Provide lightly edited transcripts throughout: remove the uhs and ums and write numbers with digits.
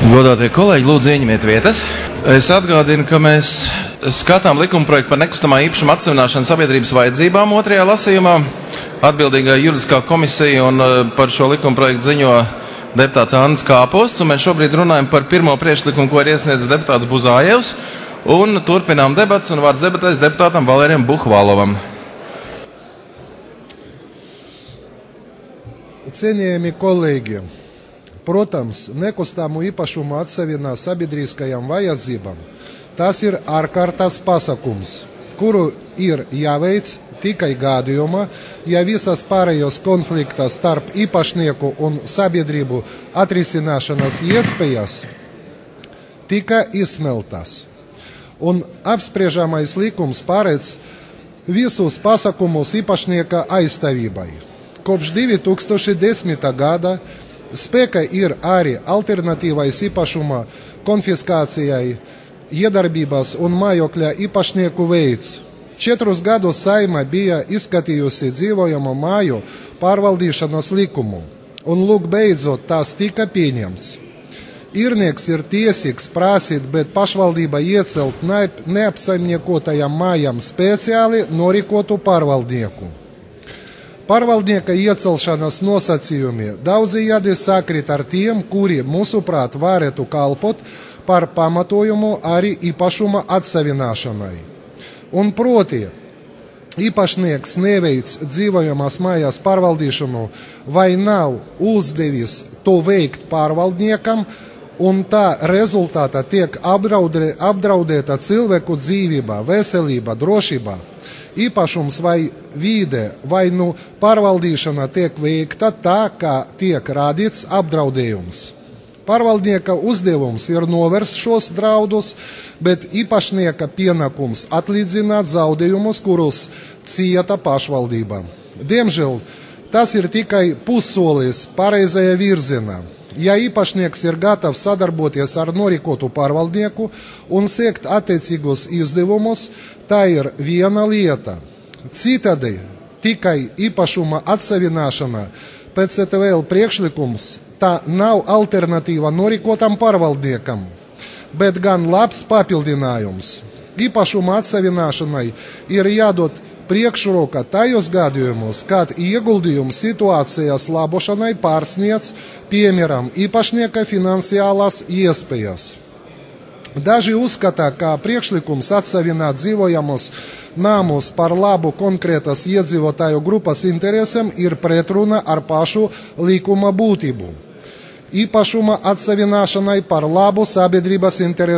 Godātie kolēģi, lūdzu ieņemiet vietas. Es atgādinu, ka mēs skatām likumprojektu par nekustamā īpašuma atsevināšanu sabiedrības vajadzībām otrajā lasījumā. Atbildīgā juridiskā komisija un par šo likumprojektu ziņo deputāts Andris Kāposts, un mēs šobrīd runājam par pirmo priekšlikumu, ko ir iesniedzis deputāts Buzājevs, un turpinām debats, un vārds debatēs deputātam Valērijam Buhvalovam. Cienījami kolēģi, protams, nekustamo īpašumu atsevienā sabiedriskajām vajadzībām. Tas ir ārkārtas pasākums, kuru ir jāveic tikai gadījumā, ja visas pārējos konfliktas starp īpašnieku un sabiedrību atrisināšanas iespējas tika izsmeltas. Un apspriežamais likums paredz visus pasākumus īpašnieka aizstāvībai. Kopš 2010. gada spēkā ir arī alternatīvais īpašuma konfiskācijai, iedarbības un mājokļa īpašnieku veids. 4 gadus Saeima bija izskatījusi dzīvojamo māju pārvaldīšanas likumu, un lūk beidzot tas tika pieņemts. Īrnieks ir tiesīgs prasīt, bet pašvaldība iecelt neapsaimniekotajām mājām speciāli norīkotu pārvaldnieku. Pārvaldnieka iecelšanas nosacījumi daudzījādi sakrīt ar tiem, kuri, mūsuprāt, varētu kalpot par pamatojumu arī īpašuma atsevināšanai. Un proti, īpašnieks neveic dzīvojamās mājās pārvaldīšanu vai nav uzdevis to veikt pārvaldniekam, un tā rezultātā tiek apdraudēta cilvēku dzīvība, veselība, drošība. Īpašums vai vide vai pārvaldīšana tiek veikta tā, kā tiek radīts apdraudējums. Pārvaldnieka uzdevums ir novērst šos draudus, bet īpašnieka pienākums atlīdzināt zaudējumus, kurus cieta pašvaldība. Diemžēl tas ir tikai pussolis pareizajā virzienā. Ja īpašnieks ir gatavs sadarboties ar norīkotu pārvaldnieku un sekt attiecīgos izdevumus, tā ir viena lieta. Citādi tikai īpašuma atsevināšana pēc ETVL priekšlikums tā nav alternatīva norīkotam pārvaldniekam, bet gan labs papildinājums. Īpašuma atsevināšanai ir jādod priekšroka tajos gadījumos, kad ieguldījums situācijas labošanai pārsniedz, piemēram, īpašnieka finansiālās iespējas. Daži uzskata, ka priekšlikums atsevināt dzīvojamos namus par labu konkrētas iedzīvotāju grupas interesēm ir pretruna ar pašu likuma būtību. Īpašuma atsevināšanai par labu sabiedrības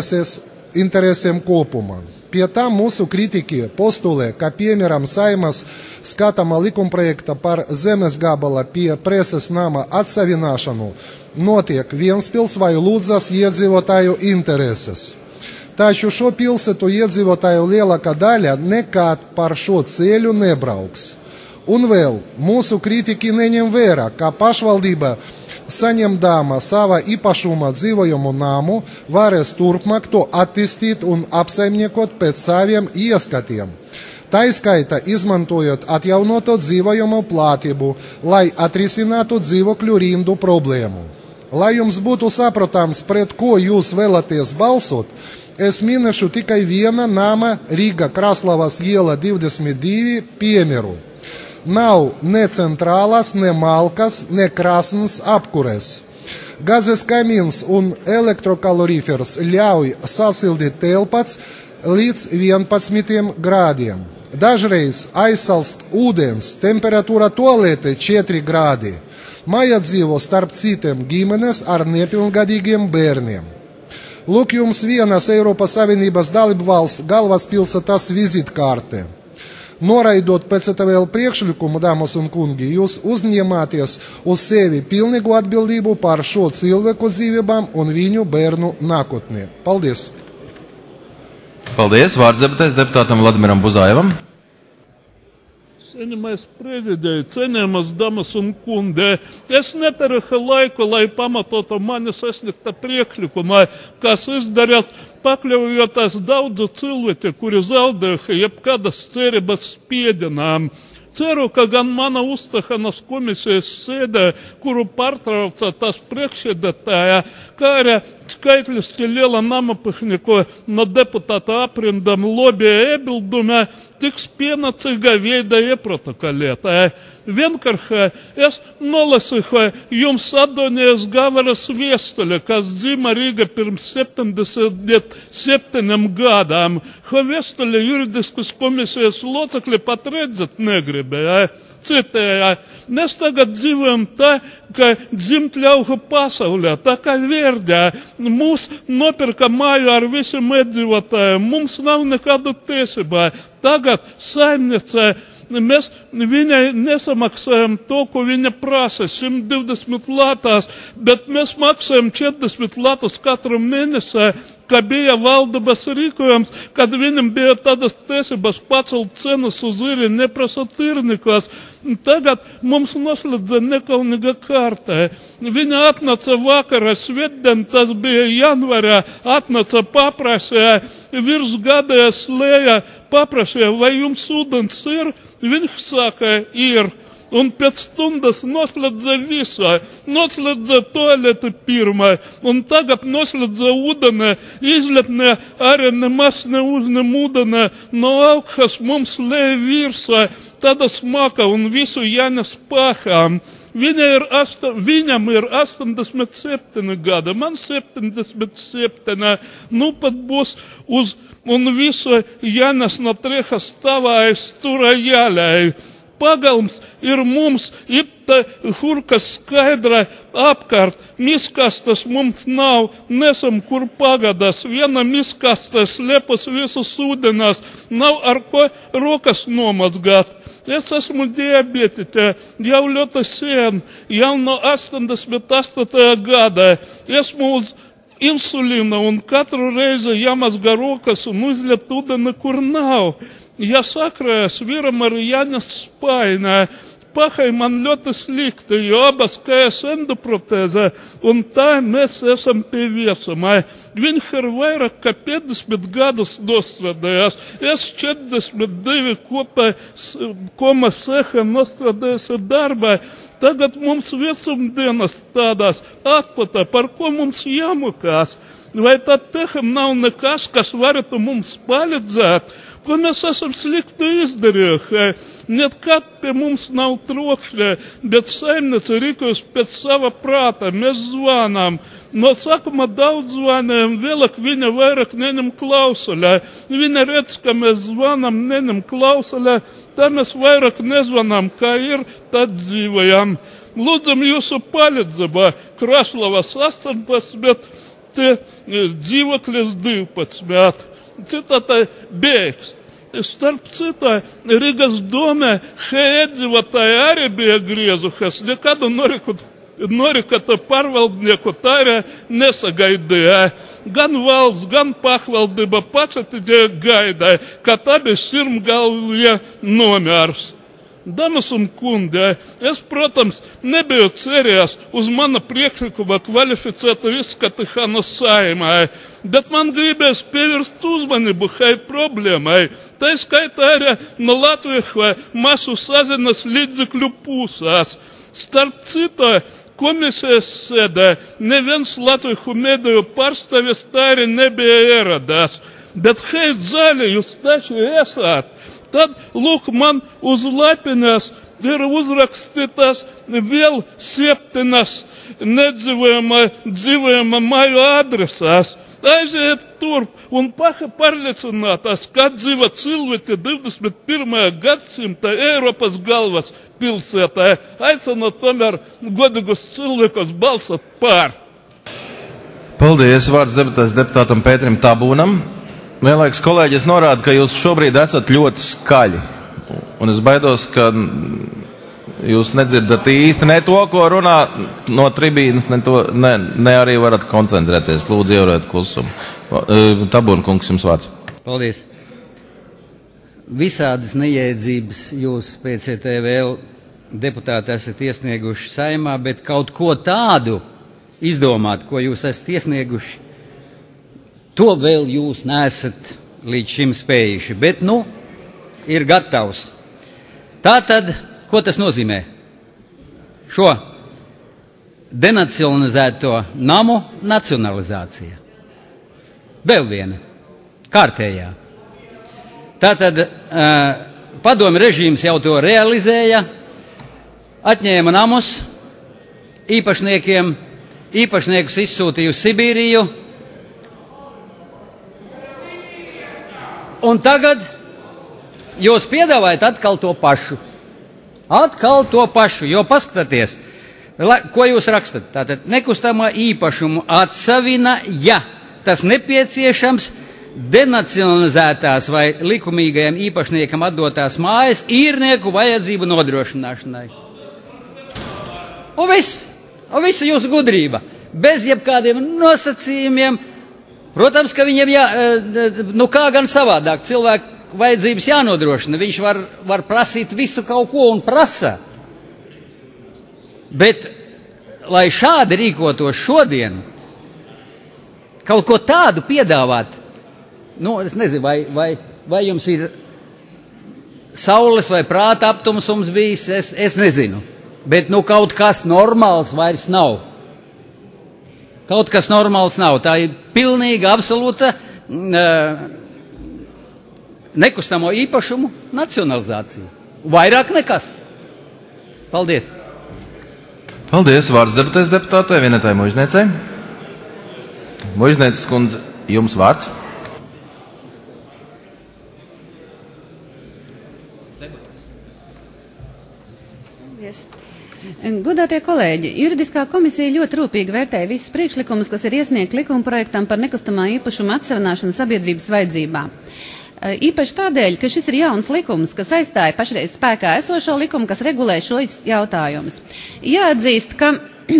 interesēm kopumā. Pie tam mūsu kritiķi postulē, ka piemēram Saimas skatāmā likumprojekta par zemes gabala pie preses nama atsevināšanu notiek Ventspils vai Ludzas iedzīvotāju intereses. Taču šo pilsētu iedzīvotāju lielākā daļa nekad par šo ceļu nebrauks. Un vēl mūsu kritiķi neņem vērā, ka pašvaldība saņemdama savā īpašumā dzīvojamu namu varēs turpmāk to attīstīt un apsaimniekot pēc saviem ieskatiem. Taiskaitā izmantojot atjaunoto dzīvojamu platību, lai atrisinātu dzīvokļu rindu problēmu. Lai jums būtu saprotams, pret ko jūs vēlaties balsot, es minēšu tikai viena nama Rīga Kraslavas iela 22 piemēru. Nav ne centrālas, ne malkas, ne krasnes apkures. Gazes kamīns un elektrokalorifers ļauj sasildīt telpats līdz 11 grādiem. Dažreiz aizsalst ūdens, temperatūra toalete 4 grādi. Mājā dzīvo starp citiem ģimenes ar nepilngadīgiem bērniem. Lūk jums vienas Eiropas Savienības dalību valsts galvaspilsētas vizītkārte. Noraidot pēc ETVL priekšlikumu, dāmas un kungi, jūs uzņemāties uz sevi pilnīgu atbildību par šo cilvēku dzīvībām un viņu bērnu nākotnē. Paldies! Paldies! Vārds debatēs deputātam Vladimiram Buzājevam. Cienījamais prezidēji, cienījamas damas un kungi, es netarahu laiku, lai pamatotu manis iesniegta priekšlikumā, kas izdarīt pakļaujoties daudzu cilvēku, kuri zaudējuši jebkādas cerības spiedinām. Ceru, ka gan mana uzstāšanās komisijas sēdē, kuru pārtrauca tas priekšsēdētāja, kā arī skaitliski liela namapihniku no deputāta aprindam lobija iebildumē tiks pienācīgā veidā ieprotokolētā. Vienkārši es nolasīju jums Adonijas Gavaras viestuli, kas dzīva Rīga pirms 77 gadām. Šo viestuli juridiskas komisijas locekļi pat redzēt negribēja. Citēja, mēs tagad dzīvojam tā, ka dzimt ļaužu pasaulē, tā kā Verdē. Mūs nopirka māju ar visiem iedzīvotājiem, mums nav nekādu tiesībā. Tagad saimniecē mēs viņai nesamaksājam to, ko viņa prasa, 120 latās, bet mēs maksājam 40 latās katru mēnesī, ka bija valdības rīkojums, kad viņam bija tādas tiesības pacelt cenas uz īri, neprasot īrnikos. Tagad mums noslēdza nekaunīga kārtā. Viņa atnāca vakarā, svētdien, tas bija janvarā, atnāca paprasīja, virs gadēja slēja, paprasīja, vai jums ūdens ir? Viņš saka, ir. Un pēc stundas noslēdza visai, noslēdza toaleti pirmai, un tagad noslēdza ūdenē, izletnē arī nemaz neuzņem ūdenē, no augšas mums lēja virsai, tāda smaka un visu jānes pahām. Viņam ir 87 gada, man 77, nu pat būs uz, un visu jānes no treha stāvā aiz stūra jāļai. Pagalms ir mums, ipta hurkas skaidra apkārt, miskastas mums nav, nesam kur pagadas, viena miskastas lepas visus ūdenās, nav ar ko rokas nomazgāt. Es esmu diabetite, jau ļoti sen, jau no 88. gada, esmu uz insulīna un katru reizi jāmazga rokas un uzliet ūdeni, kur nav. Ja sakrājas vīram ar jāņas spainā, pahai man ļoti slikti, jo abas kājas endoprotēzē, un tā mēs esam pie viesumā. Viņš ir vairāk kā 50 gadus nostrādājās, es 42 koma seha nostrādājusi darbā. Tagad mums viesumdienas tādās atpatā, par ko mums jāmokās. Vai tad teham nav nekas, kas varētu mums palīdzēt? Ko mēs esam slikti izdarījuši? Nekad pie mums nav trokšļa, bet saimniece rīkojas pēc sava prāta. Mēs zvanām. No sākuma daudz zvanējam, vēlāk viņa vairāk neņem klausulē. Viņa redz, ka mēs zvanām, neņem klausulē, tā mēs vairāk nezvanām, kā ir, tad dzīvojam. Lūdzam jūsu palīdzību. Kraslavas 18, te dzīvokļus 12. Citātai bēgs. Starp citā, Rīgas domē, iedzīvotāji arī bija griezušies, nekādu norikata pārvaldnieku tā arī nesagaidīja. Gan valsts, gan pahvaldība pacietīgi gaidīja, ka tā bija sirmgalvie nomērs. Damas un kundi, es, protams, nebiju cerējis uz mana priekšlikuma kvalificētu izskatīšanu Saeimā, bet man gribēs pievērst uzmanību šai problēmai. Tā skaitā arī no Latvijas masu saziņas līdzekļu puses. Starp citu, komisijas sēdē neviens latviešu mediju pārstāvis tā arī nebija ieradies. Bet šai zālē jūs taču esat. Tad, lūk, man uz lapiņas ir uzrakstītas vēl 7 nedzīvojama māju adresās. Aiziet turp un pārliecinātās, kā dzīvo cilvēki 21. gadsimta Eiropas galvas pilsētā. Aicinu tomēr godīgus cilvēkus balsot par. Paldies, vārds deputātam Pēterim Tabūnam. Vienlaiks kolēģis norāda, ka jūs šobrīd esat ļoti skaļi. Un es baidos, ka jūs nedzirdat īsti ne to, ko runā no tribīnas, ne arī varat koncentrēties. Lūdzu, ievērojiet klusumu. Tabūna kungs, jums vārds. Paldies. Visādas neiedzības jūs PCTVL deputāti esat iesnieguši Saeimā, bet kaut ko tādu izdomāt, ko jūs esat iesnieguši, to vēl jūs neesat līdz šim spējuši, bet, ir gatavs. Tātad, ko tas nozīmē? Šo denacionalizēto namu nacionalizācija. Vēl viena, kārtējā. Tātad padomju režīms jau to realizēja, atņēma namus īpašniekus izsūtīja uz Sibīriju, un tagad jūs piedāvājat atkal to pašu. Jo paskatieties, ko jūs rakstat. Tātad nekustamā īpašumu atsavina, ja tas nepieciešams denacionalizētās vai likumīgajam īpašniekam atdotās mājas īrnieku vajadzību nodrošināšanai. Un visa jūsu gudrība, bez jebkādiem nosacījumiem. Protams, ka viņiem kā gan savādāk cilvēku vajadzības jānodrošina. Viņš var prasīt visu kaut ko un prasa. Bet, lai šādi rīkotos šodien, kaut ko tādu piedāvāt, es nezinu, vai jums ir saules vai prāta aptumsums bijis, es nezinu. Bet, kaut kas normāls vairs nav. Tā ir pilnīga, absolūta nekustamo īpašumu nacionalizācija. Vairāk nekas. Paldies. Paldies. Vārds debatēs deputātei Vinetai Muizniecei. Muiznieces kundze, jums vārds. Paldies. Godātie kolēģi, juridiskā komisija ļoti rūpīgi vērtēja visus priekšlikumus, kas ir iesniegti likumprojektam par nekustamā īpašuma atsavināšanu sabiedrības vajadzībām. Īpaši tādēļ, ka šis ir jauns likums, kas aizstāja pašreiz spēkā esošo likumu, kas regulē šos jautājumus. Jāatzīst, ka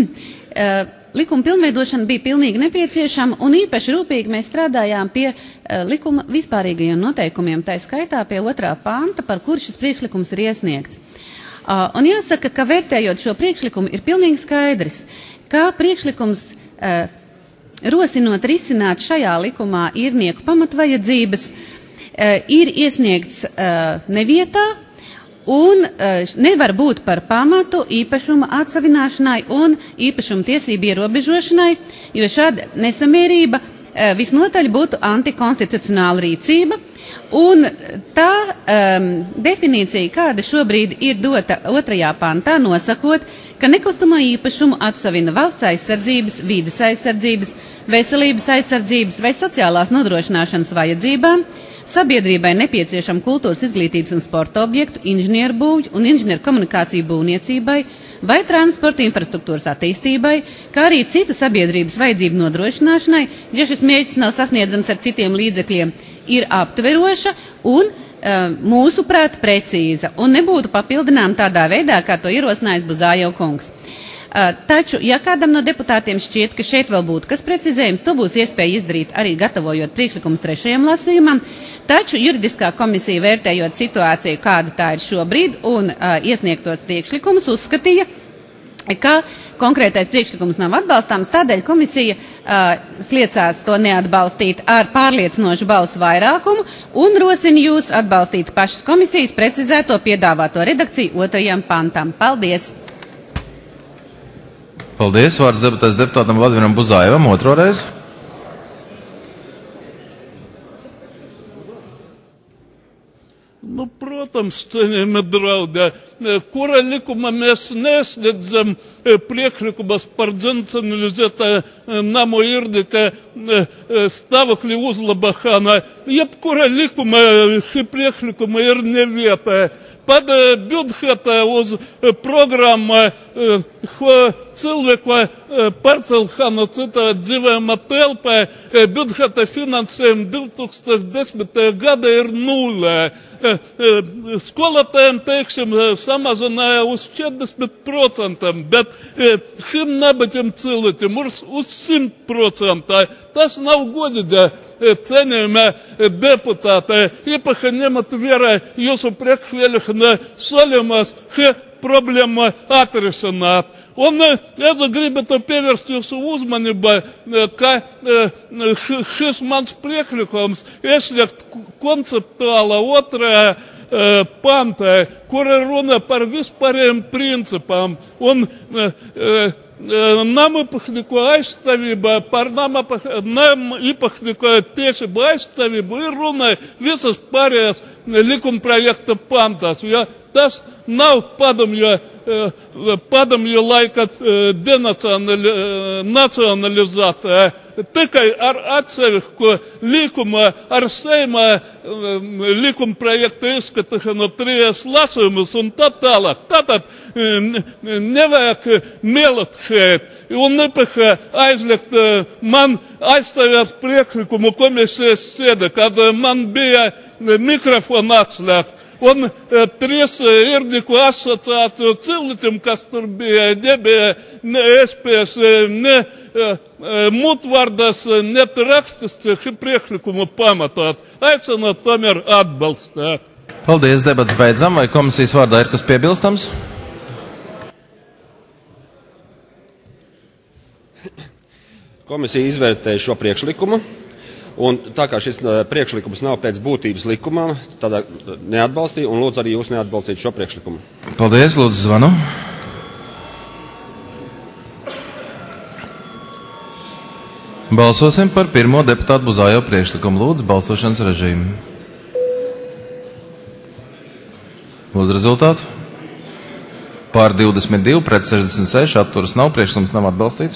likuma pilnveidošana bija pilnīgi nepieciešama, un īpaši rūpīgi mēs strādājām pie likuma vispārīgajiem noteikumiem, tā skaitā pie 2. panta, par kur šis priekšlikums ir iesniegts. Un jāsaka, ka vērtējot šo priekšlikumu ir pilnīgi skaidrs, ka priekšlikums rosinot risināt šajā likumā īrnieku pamatvajadzības ir iesniegts nevietā un nevar būt par pamatu īpašuma atsavināšanai un īpašuma tiesību ierobežošanai, jo šāda nesamierība visnotaļ būtu antikonstitucionāla rīcība. Un tā definīcija, kāda šobrīd ir dota 2. pantā, nosakot, ka nekustamo īpašumu atsavina valsts aizsardzības, vides aizsardzības, veselības aizsardzības vai sociālās nodrošināšanas vajadzībām, sabiedrībai nepieciešama kultūras, izglītības un sporta objektu, inženieru būvju un inženieru komunikāciju būvniecībai vai transporta infrastruktūras attīstībai, kā arī citu sabiedrības vajadzību nodrošināšanai, ja šis mērķis nav sasniedzams ar citiem līdzekļiem, ir aptveroša un mūsuprāt precīza un nebūtu papildinām tādā veidā, kā to ierosinājis Buzājau kungs. Taču, ja kādam no deputātiem šķiet, ka šeit vēl būtu kas precizējums, to būs iespēja izdarīt arī gatavojot priekšlikumus 3. lasījumam, taču juridiskā komisija vērtējot situāciju, kāda tā ir šobrīd un iesniegtos priekšlikumus, uzskatīja, ka konkrētais priekšlikums nav atbalstāms, tādēļ komisija sliecās to neatbalstīt ar pārliecinošu balsu vairākumu un rosina jūs atbalstīt pašas komisijas precizēto piedāvāto redakciju 2. pantam. Paldies! Paldies. Vārds debatēs deputātam Vladimiram Buzājevam otro reizi. Protams, cienījami draugi, kura likuma mēs nesniedzam priekšlikumus par denacionalizētā namu īrnieka stāvokļa uzlabošanu. Jebkura likuma priekšlikuma ir nevietā. Под бюджета uz programmu, ko cilvēku pārcelšanu citā dzīvējuma telpā, budžeta finansējuma 2010. gada ir nulle. Skolotājiem, teiksim, samazināja uz 40%, bet šim nabaģiem cilvēkiem uz 100%. Tas nav godīgi, cienījami deputāti, īpaši ņemot vērā jūsu priekšvēlēšanu solījumus šī problēma atrisināt. Un es gribētu pievērst jūsu uzmanību, ka šis mans priekšlikums iesniegt konceptuāla 2. pantā, kura runa par vispārējiem principām un namīpašnieku aizstāvība, par namīpašnieku tiesību aizstāvību ir runa visas pārējās likumprojekta pantās. Ja tas nav padomju laika denacionalizēta, tikai ar atsevišķu likumu, ar Seima likumprojekta izskatīšanu 3 lasījumus un tā tālāk. Tātad nevajag melot šeit un nepaša aizliegt man aizstāvēt priekšlikumu komisijas sēde, kad man bija mikrofona atslēgts. Un 3 irdnieku asociāciju cilvēkiem, kas tur bija, nebija ne SPS, ne mutvārdas, ne rakstisku šī priekšlikumu pamatot. Aicinu tomēr atbalstīt. Paldies, debats beidzam. Vai komisijas vārdā ir kas piebilstams? Komisija izvērtēja šo priekšlikumu. Un tā kā šis priekšlikums nav pēc būtības likumā, tad neatbalstīja un lūdzu arī jūs neatbalstīt šo priekšlikumu. Paldies, lūdzu zvanu. Balsosim par pirmo deputātu Buzājo priekšlikumu. Lūdzu, balsošanas režīmu. Lūdzu rezultātu. Pār 22, pret 66, atturas nav, priekšlikums nav atbalstīts.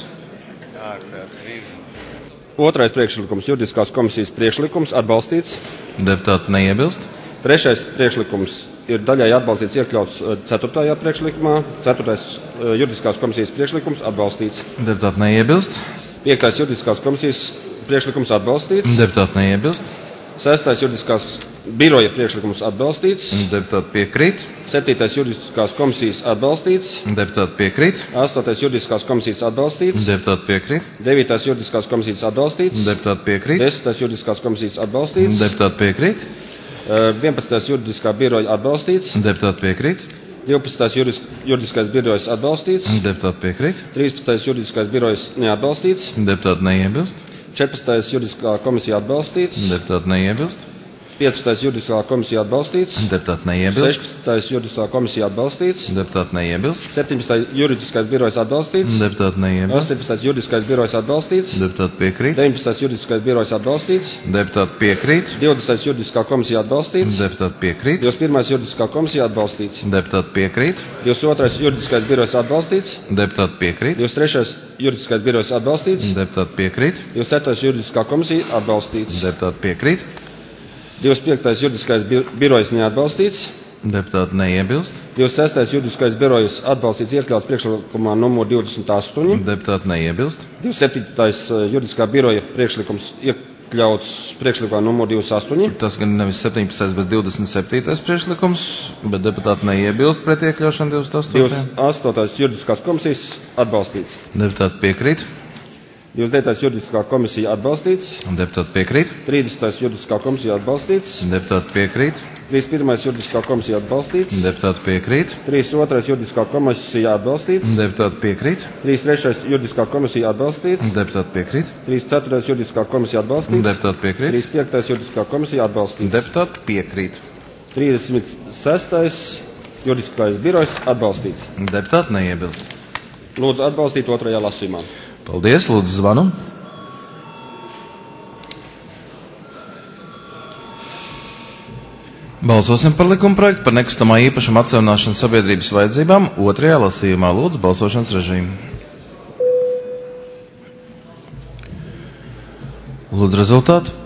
Otrais priekšlikums, juridiskās komisijas priekšlikums, atbalstīts. Deputāti neiebilst. Trešais priekšlikums ir daļai atbalstīts, iekļauts 4. priekšlikumā. 4. juridiskās komisijas priekšlikums, atbalstīts. Deputāti neiebilst. 5. juridiskās komisijas priekšlikums, atbalstīts. Deputāti neiebilst. 6. juridiskās biroja priekšlikums, atbalstīts. Deputāti piekrīt. 7. juridiskās komisijas, atbalstīts. Deputāti piekrīt. 8. juridiskās komisijas, atbalstīts. Deputāti piekrīt. 9. juridiskās komisijas, atbalstīts. Deputāti piekrīt. 10. juridiskās komisijas, atbalstīts. Deputāti piekrīt. 11. juridiskā biroja, atbalstīts. Deputāti piekrīt. 12. juridiskais birojas, atbalstīts. Deputāti piekrīt. 13. juridiskais birojas, neatbalstīts. Deputāti neiebilst. 14. juridiskā komisija, atbalstīts. Deputāti neiebilst. 15. juridiskā komisija, atbalstīts. Deputāti neiebilst. 16. juridiskā komisija, atbalstīts. Deputāti neiebilst. 17. juridiskais birojas, atbalstīts. Deputāti neiebilst. 18. juridiskais birojas, atbalstīts. Deputāti piekrīt. 19. juridiskais birojas, atbalstīts. Deputāti piekrīt. 20. juridiskā komisija, atbalstīts. Deputāti piekrīt. 21. juridiskā komisija, atbalstīts. Deputāti piekrīt. 22. juridiskais birojas, atbalstīts. Deputāti piekrīt. 23. juridiskais birojas, atbalstīts. Deputāti piekrīt. 24. juridiskā komisija, atbalstīts. Deputāti piekrīt. 25. juridiskais birojas, neatbalstīts. Deputāti neiebilst. 26. juridiskais birojas, atbalstīts, iekļauts priekšlikumā numur 28. Deputāti neiebilst. 27. juridiskā biroja priekšlikums iekļauts priekšlikumā numur 28. Tas gan nevis 17. bet 27. priekšlikums, bet deputāti neiebilst pret iekļaušanu 28. 28. juridiskās komisijas, atbalstīts. Deputāti piekrīt. 29. juridiskā komisija, atbalstīts. Deputāti piekrīt. 30. juridiskā komisija, atbalstīts. Deputāti piekrīt. 31. juridiskā komisija, atbalstīts. Deputāti piekrīt. 32. juridiskā komisija, atbalstīts. Deputāti piekrīt. 33. juridiskā komisija, atbalstīts. Deputāti piekrīt. 34. juridiskā komisija, atbalstīts. Deputāti piekrīt. 35. juridiskā komisija, atbalstīts. Deputāti piekrīt. 36. juridiskais birojs, atbalstīts. Deputāti neiebilst. Lūdzu atbalstīt otrajā lasījumā. Paldies, lūdzu zvanu. Balsosim par likumprojektu par nekustamā īpašuma atsevināšanu sabiedrības vajadzībām otrajā lasījumā. Lūdzu balsošanas režīmu. Lūdzu rezultātu.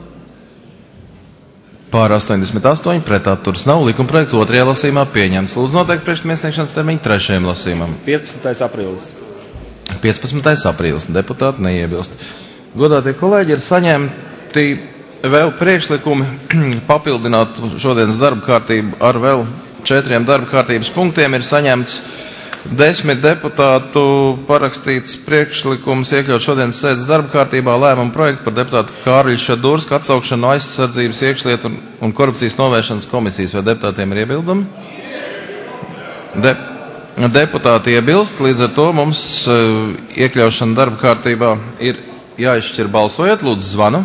Pār 88, pret atturas nav. Likumprojekts otrajā lasījumā pieņemts. Lūdzu noteikti priekšlikumiesniegšanas termiņu trešajam lasījumam. 15. aprīlis. 15. aprīlis. Deputāti neiebilst. Godātie kolēģi, ir saņemti vēl priekšlikumi papildināt šodienas darba kārtību ar vēl 4 darba kārtības punktiem. Ir saņemts 10 deputātu parakstīts priekšlikums iekļaut šodienas sēdes darba kārtībā lēmumu projektu par deputātu Kārļa Šadursku atsaukšanu no aizsardzības, iekšlietu un korupcijas novēršanas komisijas. Vai deputātiem ir iebildumi? Deputāti iebilst, līdz ar to mums iekļaušana darba kārtībā ir jāizšķir balsojot. Lūdzu zvanu.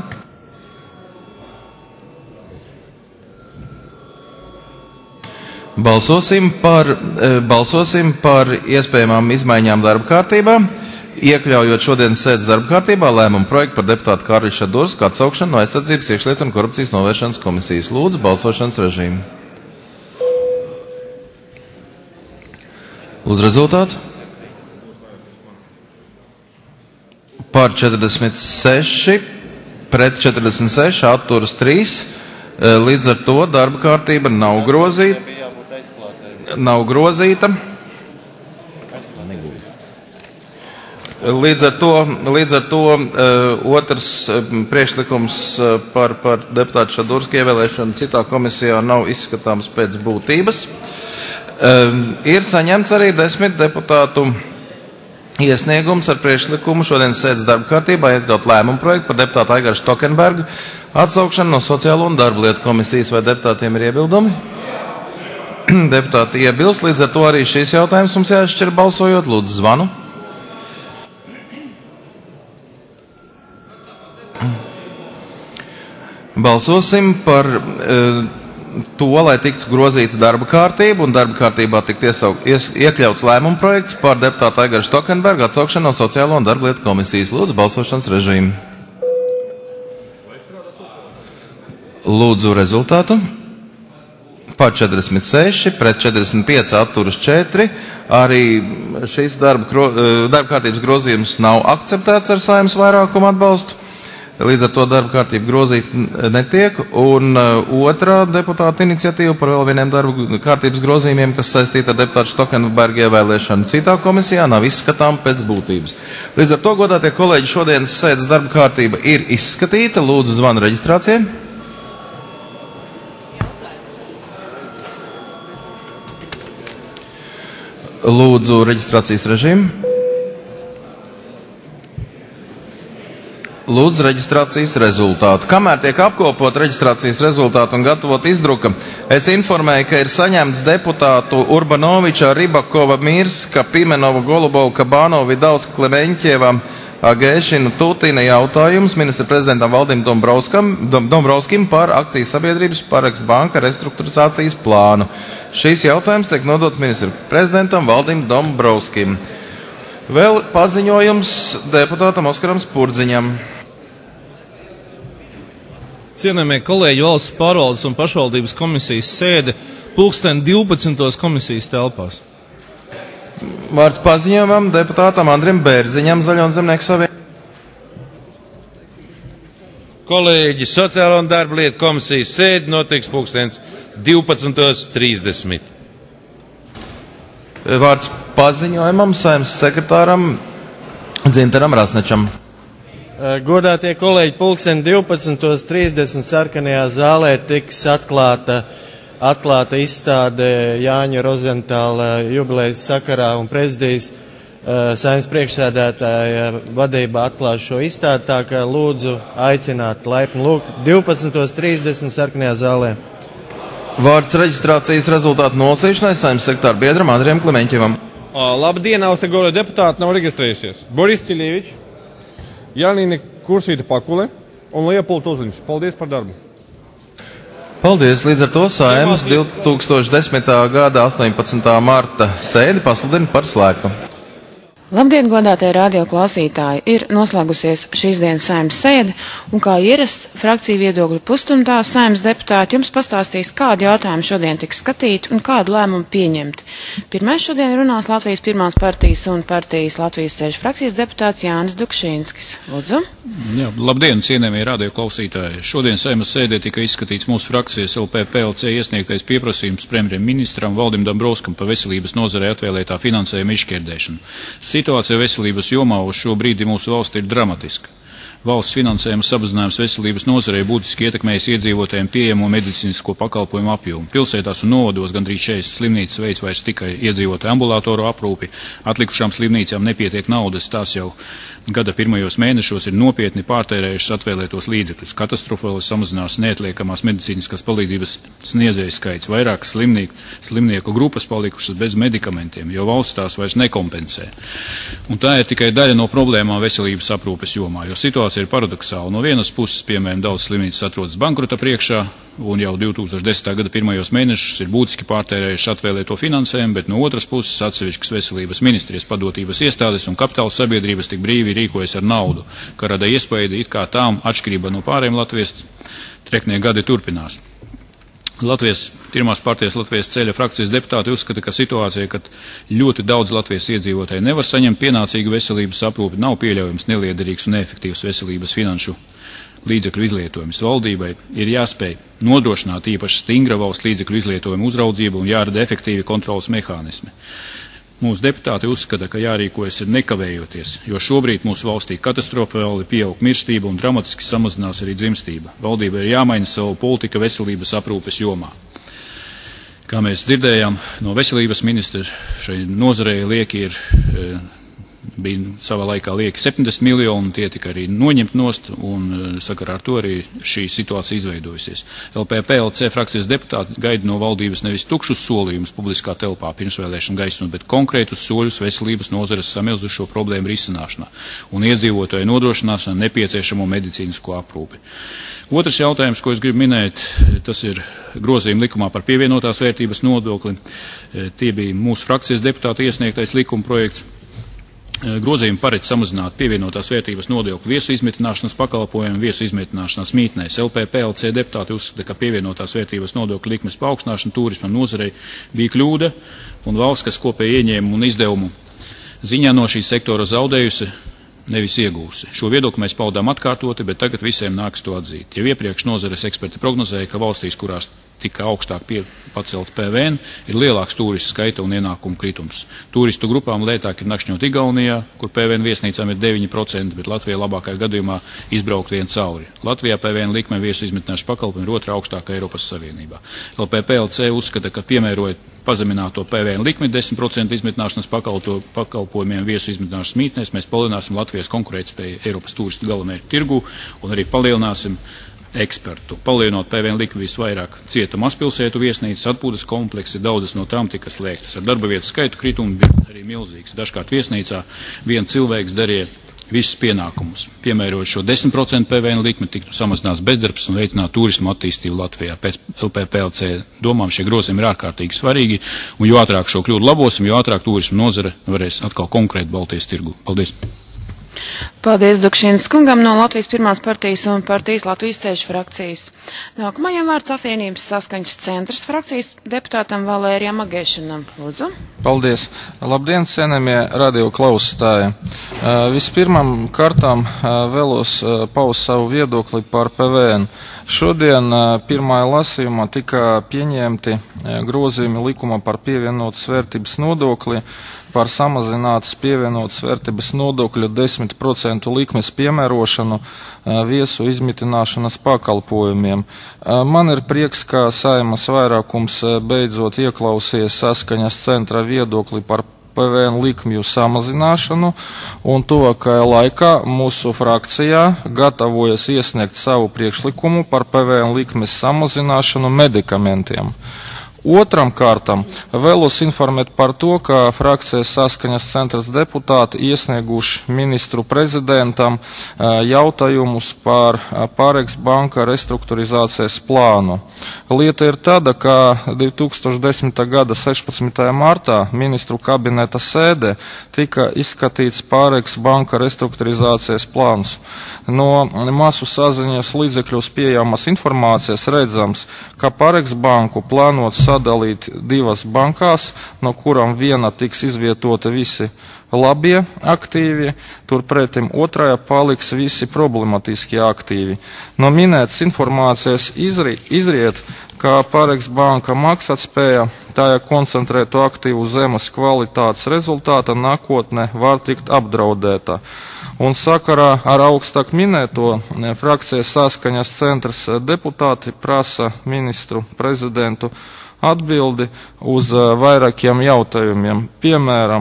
Balsosim par iespējamām izmaiņām darba kārtībā, iekļaujot šodienas sēdes darba kārtībā lēmumu projektu par deputātu Kārļa Šadursku atsaukšanu no Aizsardzības, iekšlietu un korupcijas novēršanas komisijas. Lūdzu, balsošanas režīmu. Lūdzu rezultātu. Par 46, pret 46, atturas 3. Līdz ar to darba kārtība nav grozīta. Līdz ar to otrs priekšlikums par deputātu Šadursku ievēlēšanu citā komisijā nav izskatāms pēc būtības. Ir saņemts arī 10 deputātu iesniegums ar priekšlikumu šodienas sēdes darba kārtībā iekļaut lēmumu projektu par deputātu Aigaru Štokenbergu atsaukšanu no Sociālo un darba lietu komisijas. Vai deputātiem ir iebildumi? Deputāti iebilst, līdz ar to arī šīs jautājums mums jāšķir balsojot. Lūdzu, zvanu. Balsosim par to, lai tiktu grozīta darba kārtība un darba kārtībā tiktu iekļauts lēmuma projekts par deputātu Aigaru Štokenbergu atsaukšanu no Sociālo un darba lietu komisijas. Lūdzu, balsošanas režīmu. Lūdzu rezultātu. Par 46, pret 45, atturas 4. Arī šīs darba kārtības grozījums nav akceptēts ar Saeimas vairākumu atbalstu. Līdz ar to darba kārtība grozīt netiek. Un otrā deputāta iniciatīva par vēl vieniem darba kārtības grozījumiem, kas saistīta ar deputātu Štokenbergu ievēlēšanu citā komisijā, nav izskatām pēc būtības. Līdz ar to, godātie kolēģi, šodienas sēdes darba kārtība ir izskatīta. Lūdzu, zvanu reģistrācijai. Lūdzu, reģistrācijas režīmu. Lūdzu, reģistrācijas rezultātu. Kamēr tiek apkopot reģistrācijas rezultātu un gatavot izdruka, es informēju, ka ir saņemts deputātu Urbanoviča, Ribakova, Mirska, Pimenova, Golubova, Kabānova, Vidauska, Klemeņķieva, Agēšina, Tutina jautājums ministra prezidentam Valdim Dombrovskim par akcijas sabiedrības Paraksts banka restruktūrizācijas plānu. Šīs jautājums tiek nodots ministra prezidentam Valdim Dombrovskim. Vēl paziņojums deputātam Oskaram Spurdziņam. Cienējamie kolēģi, valsts pārvaldes un pašvaldības komisijas sēde 12:12 komisijas telpās. Vārds paziņojumam deputātam Andrim Bērziņam, Zaļo un Zemnieku savienību. Kolēģi, Sociālo un darba lietu komisijas sēde notiks 12:30. Vārds paziņojumam Saeimas sekretāram Dzintaram Rasnečam. Godātie kolēģi, 12:30 sarkanajā zālē tiks atklāta izstāde Jāņa Rozentāla jubilejas sakarā un prezidijas Saeimas priekšsēdētāja vadībā atklās šo izstādi, tā ka lūdzu aicināt laipni lūgt 12:30 sarkanajā zālē. Vārds reģistrācijas rezultātu nolasīšanai Saeimas sekretāra biedram Andrijam Klemeņķievam. Labdien, Austergole deputāti nav reģistrējusies. Boris Ciļievičs, Janīna Kursīta Pakule un Liepulda Uzliņš. Paldies par darbu. Paldies, līdz ar to Saeimas 2010. gada 18. marta sēdi pasludina par slēgtu. Labdien, godātie radio klausītāji! Ir noslēgusies šīs dienas Saeimas sēde, un kā ierasts frakciju viedokļu pusstundā Saeimas deputāti jums pastāstīs, kādi jautājumi šodien tiks skatīti un kādu lēmumu pieņemt. Pirmais šodien runās Latvijas pirmās partijas un partijas Latvijas ceļu frakcijas deputāts Jānis Dukšīnskis. Lūdzu! Jā, labdien, cienējamie radio klausītāji! Šodien Saeimas sēdē tika izskatīts mūsu frakcijas LP/PLC iesniegtais pieprasījums premjerministram Valdim Dombrovskam par veselības nozarei atvēlētā finansējuma izšķērdēšanu. Situācija veselības jomā uz šo brīdi mūsu valsti ir dramatiska. Valsts finansējuma samazinājums veselības nozarei būtiski ietekmējas iedzīvotājiem pieejamo medicīnisko pakalpojumu apjomu. Pilsētās un novados gandrīz 40 slimnīcas veids vairs tikai iedzīvotāju ambulatoru aprūpi. Atlikušām slimnīcām nepietiek naudas, tās jau gada pirmajos mēnešos ir nopietni pārtērējušas atvēlētos līdzekļus. Katastrofāli samazinās neatliekamās medicīniskās palīdzības sniedzēju skaits. Vairākas slimnieku grupas palikušas bez medikamentiem, jo valsts tās vairs nekompensē. Un tā ir tikai daļa no problēmām veselības aprūpes jomā, jo situācija situācija ir paradoxāla. No vienas puses, piemēram, daudz slimnīcas atrodas bankrota priekšā, un jau 2010. gada pirmajos mēnešus ir būtiski pārtērējuši atvēlēto finansējumu, bet no otras puses atsevišķas veselības ministrijas padotības iestādes un kapitāla sabiedrības tik brīvi rīkojas ar naudu, ka rada iespēju, it kā tām atšķirībā no pārējiem Latvijas treknie gadi turpinās. Pirmās partijas Latvijas ceļa frakcijas deputāti uzskata, ka situācija, kad ļoti daudz Latvijas iedzīvotāji nevar saņemt pienācīgu veselības aprūpi, nav pieļaujams neliederīgs un neefektīvs veselības finanšu līdzekļu izlietojums. Valdībai ir jāspēj nodrošināt īpaši stingra valsts līdzekļu izlietojumu uzraudzību un jārada efektīvi kontrolas mehānismi. Mūsu deputāti uzskata, ka jārīkojas ir nekavējoties, jo šobrīd mūsu valstī katastrofāli pieaug mirstība un dramatiski samazinās arī dzimstība. Valdībai ir jāmaina savu politika veselības aprūpes jomā. Kā mēs dzirdējām no veselības ministra, šai nozarei lieki bija savā laikā lieki 70 miljoni, tie tika arī noņemt nost, un sakarā ar to arī šī situācija izveidojusies. LPPLC frakcijas deputāti gaida no valdības nevis tukšus solījumus publiskā telpā pirmsvēlēšanu gaismu, bet konkrētus soļus veselības nozares samilzušo problēmu risināšanā un iedzīvotāju nodrošināšanā nepieciešamo medicīnisko aprūpi. Otrs jautājums, ko es gribu minēt, tas ir grozījuma likumā par pievienotās vērtības nodokli. Tie bija mūsu frakcijas deputāti iesniegtais likuma projekts. Grozījumi paredz samazināt pievienotās vērtības nodokli viesu izmitināšanas pakalpojumiem, viesu izmitināšanas mītnēs. LPPLC deputāti uzskata, ka pievienotās vērtības nodokļa likmes paaugstināšana turisma nozarei bija kļūda, un valsts, kas kopēji ieņēmumu un izdevumu ziņā no šī sektora zaudējusi, nevis iegūsi. Šo viedokli mēs paudām atkārtoti, bet tagad visiem nāks to atzīt. Jau iepriekš nozares eksperti prognozēja, ka valstīs, kurās tika augstāk pacelts PVN, ir lielāks turistu skaita un ienākumu kritums. Turistu grupām lētāk ir nakšņot Igaunijā, kur PVN viesnīcām ir 9%, bet Latvijā labākajā gadījumā izbraukt vien cauri. Latvijā PVN likme viesu izmitināšanas pakalpojumu ir otrā augstākā Eiropas Savienībā. LPPLC uzskata, ka piemērojot pazemināto PVN likmi 10% izmitināšanas pakalpojumiem viesu izmitināšanas mītnēs, mēs palielināsim Latvijas konkurētspēju Eiropas turistu galamērķu tirgu un arī palielināsim ekspertu. Palielinot PVN likmi visvairāk cieta mazpilsētu viesnīcas, atpūtas kompleksi, daudzas no tām tika slēgtas. Ar darba vietu skaitu kritumu bija arī milzīgs. Dažkārt viesnīcā viens cilvēks darīja visus pienākumus. Piemērot šo 10% PVN likmi, tiktu samazināts bezdarbs un veicināt turismu attīstību Latvijā. Pēc LPPLC domām šie grozījumi ir ārkārtīgi svarīgi, un jo ātrāk šo kļūdu labosim, jo ātrāk turismu nozare varēs atkal konkrēti balties tirgu. Paldies! Paldies Dukšīnas kungam no Latvijas pirmās partijas un partijas Latvijas ceļš frakcijas. Nākamajam vārds apvienības saskaņas centrs frakcijas deputātam Valērijam Agēšanam. Lūdzu. Paldies. Labdien, cienījamie radio klausītāji. Vispirmām kārtām vēlos paust savu viedokli par PVN. Šodien pirmajā lasījumā tika pieņemti grozījumi likuma par pievienotas vērtības nodokli, par samazinātas pievienotas vērtības nodokļa 10% likmes piemērošanu viesu izmitināšanas pakalpojumiem. Man ir prieks, ka Saeimas vairākums beidzot ieklausījies saskaņas centra viedokli par PVN likmju samazināšanu, un tuvākajā laikā mūsu frakcijā gatavojas iesniegt savu priekšlikumu par PVN likmes samazināšanu medikamentiem. Otram kārtam vēlos informēt par to, ka frakcijas saskaņas centras deputāti iesnieguši ministru prezidentam jautājumus par Pāreks banka restruktūrizācijas plānu. Lieta ir tāda, ka 2010. gada 16. martā ministru kabineta sēdē tika izskatīts Pāreks banka restruktūrizācijas plāns. No masu saziņas līdzekļos pieejamas informācijas redzams, ka Pāreks banku plānot sadalīt divas bankās, no kurām viena tiks izvietota visi labie aktīvi, turpretim otrajā paliks visi problematiskie aktīvi. No minētas informācijas izriet, ka Pāreks banka maksātspēja tajā koncentrēto aktīvu zemes kvalitātes rezultāta nākotnē var tikt apdraudēta. Un sakarā ar augstāk minēto frakcijas saskaņas centrs deputāti prasa ministru prezidentu atbildi uz vairākiem jautājumiem. Piemēram,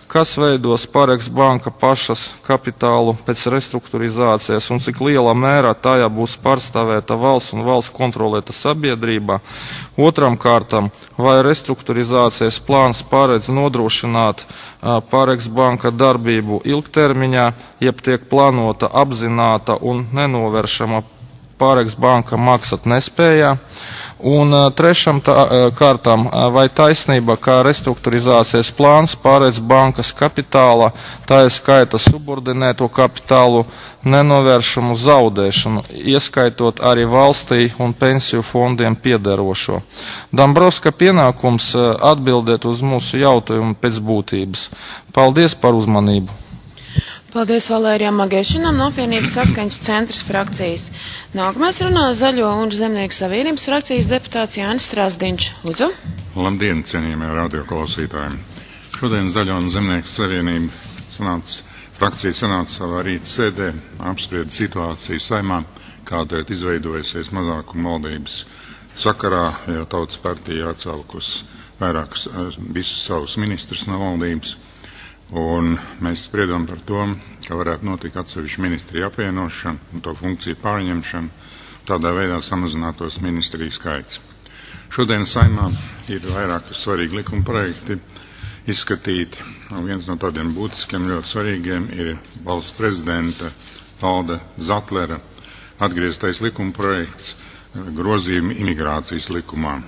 kas veidos Pāreks banka pašas kapitālu pēc restruktūrizācijas un cik lielā mērā tajā būs pārstāvēta valsts un valsts kontrolēta sabiedrība. Otram kārtam, vai restruktūrizācijas plāns paredz nodrošināt Pāreks banka darbību ilgtermiņā, jeb tiek plānota apzināta un nenovēršama Pāreks banka maksāt nespējā. Un trešam kārtam, vai taisnība, kā restruktūrizācijas plāns paredz bankas kapitāla, tā ir skaita subordinēto kapitālu, nenovēršamu zaudēšanu, ieskaitot arī valstī un pensiju fondiem piederošo. Dombrovska pienākums atbildēt uz mūsu jautājumu pēc būtības. Paldies par uzmanību! Paldies Valērijam Magēšanam no Apvienības Saskaņas centras frakcijas. Nākamais runā Zaļo un Zemnieku savienības frakcijas deputāts Jānis Strasdiņš. Lūdzu. Labdien, cienījamie radioklausītāji. Šodien Zaļo un Zemnieku savienība frakcija sanāca savā rīta sēdē, apsprieda situāciju Saeimā, kāda ir izveidojusies mazākuma valdības sakarā, jo Tautas partija atcelkus vairākus visus savus ministrus no valdības. Un mēs spriedām par to, ka varētu notikt atsevišķu ministriju apvienošana un to funkciju pārņemšana, tādā veidā samazinātos ministriju skaits. Šodien Saeimā ir vairāki svarīgi likuma projekti izskatīti, un viens no tādiem būtiskiem, ļoti svarīgiem ir valsts prezidenta Valda Zatlera atgrieztais likuma projekts grozījumi imigrācijas likumā,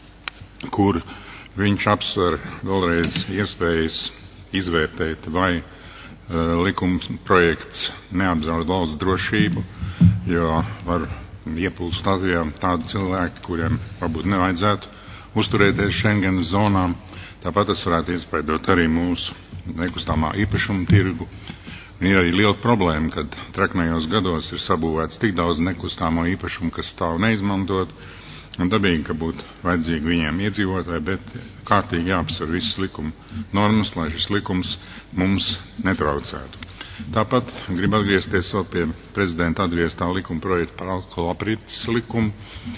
kur viņš apsver vēlreiz iespējas izvērtēt, vai likuma projekts neapdraud valsts drošību, jo var iepulst Latvijā tādi cilvēki, kuriem varbūt nevajadzētu uzturēties Schengenas zonā. Tāpat tas varētu iespaidot arī mūsu nekustamā īpašuma tirgu. Un ir arī liela problēma, kad traknējos gados ir sabūvēts tik daudz nekustamo īpašumu, kas stāv neizmantot. Un dabīgi, ka būtu vajadzīgi viņiem iedzīvotāji, bet kārtīgi jāapsver visas likuma normas, lai šis likums mums netraucētu. Tāpat grib atgriezties vēl pie prezidenta atgrieztā likuma projekta par alkohola aprits likumu,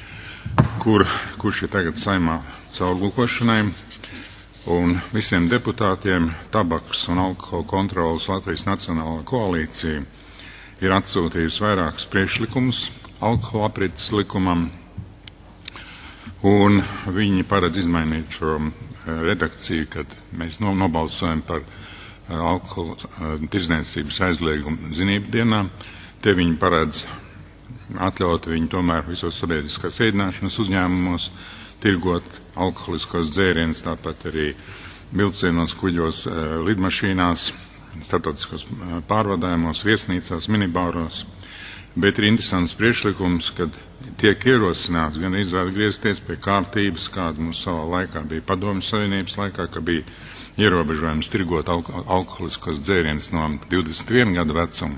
kurš ir tagad Saeimā caurlūkošanai, un visiem deputātiem tabakas un alkohola kontrolas Latvijas Nacionālā koalīcija ir atsūtījusi vairākus priekšlikumus alkohola aprits likumam, un viņi paredz izmainīt šo redakciju, kad mēs nobalsojam par alkohola tirdzniecības aizliegumu zinību dienā. Te viņi paredz atļaut viņu tomēr visos sabiedriskās ēdināšanas uzņēmumos tirgot alkoholiskos dzērienus, tāpat arī vilcienos, kuģos, lidmašīnās, starptautiskos pārvadājumos, viesnīcās, minibāros. Bet ir interesants priekšlikums, kad tiek ierosināts gan atgriezties pie kārtības, kāda mums savā laikā bija Padomju Savienības laikā, ka bija ierobežojums tirgot alkoholiskos dzērienus no 21 gadu vecuma.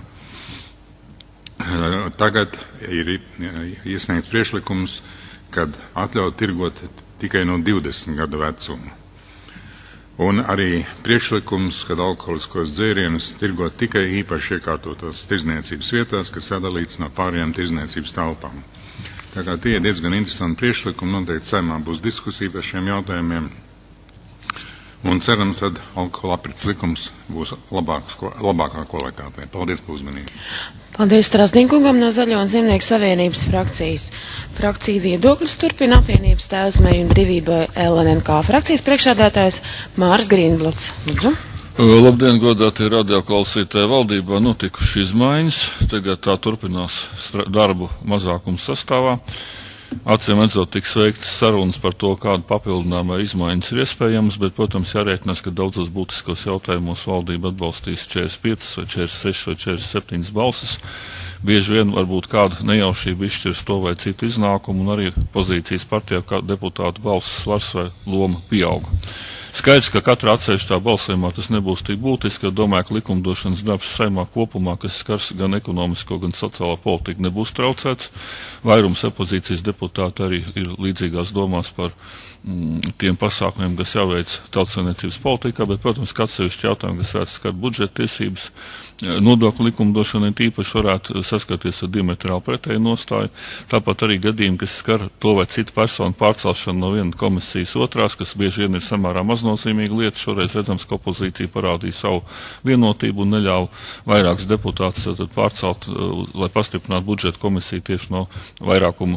Tagad ir iesniegts priekšlikums, kad atļaut tirgot tikai no 20 gadu vecuma. Un arī priekšlikums, kad alkoholiskos dzērienus tirgot tikai īpaši iekārtotās tirdzniecības vietās, kas sadalīts no pārējām tirdzniecības telpām. Tā kā tie ir diezgan interesanti priekšlikumi, noteikti Saeimā būs diskusija par šiem jautājumiem. Un cerams, tad alkohola aprits likums būs labākā kvalitātē. Paldies par uzmanību. Paldies Strasdiņkungam no Zaļo un Zemnieku savienības frakcijas. Frakcija viedokļus turpina Apvienības Tēvzmei un brīvībai LNNK frakcijas priekšsēdētājs Māris Grīnblots. Lūdzu. Labdien, godātie radioklausītāji, valdībā notikuši izmaiņas, tagad tā turpinās darbu mazākuma sastāvā. Acīm redzot, tiks veikts sarunas par to, kādu papildinājumu vai izmaiņas ir iespējams, bet, protams, jārēķinās, ka daudzos būtiskos jautājumos valdība atbalstīs 45 vai 46 vai 47 balsis. Bieži vien varbūt kāda nejaušība izšķirs to vai citu iznākumu, un arī pozīcijas partijā kā deputātu balss svars vai loma pieauga. Skaidrs, ka katrā atsevišķā balsojumā tas nebūs tik būtiski, jo domāju, ka likumdošanas darbs Saeimā kopumā, kas skars gan ekonomisko, gan sociālo politiku, nebūs traucēts. Vairums opozīcijas deputāti arī ir līdzīgās domās par tiem pasākumiem, kas jāveic tautsaimniecības politikā, bet, protams, ka atsevišķi jautājumi, kas varētu skart budžeta tiesības, nodokļu likumdošanai tīpaši varētu saskarties ar diametrāli pretēju nostāju. Tāpat arī gadījumi, kas skar to vai citu personu pārcelšanu no viena komisijas otrās, kas bieži vien ir samērā maz maznozīmīga lieta. Šoreiz redzams, ka opozīcija parādīja savu vienotību un neļauj vairākus deputātus pārcelt, lai pastiprinātu budžeta komisiju tieši no vairākuma,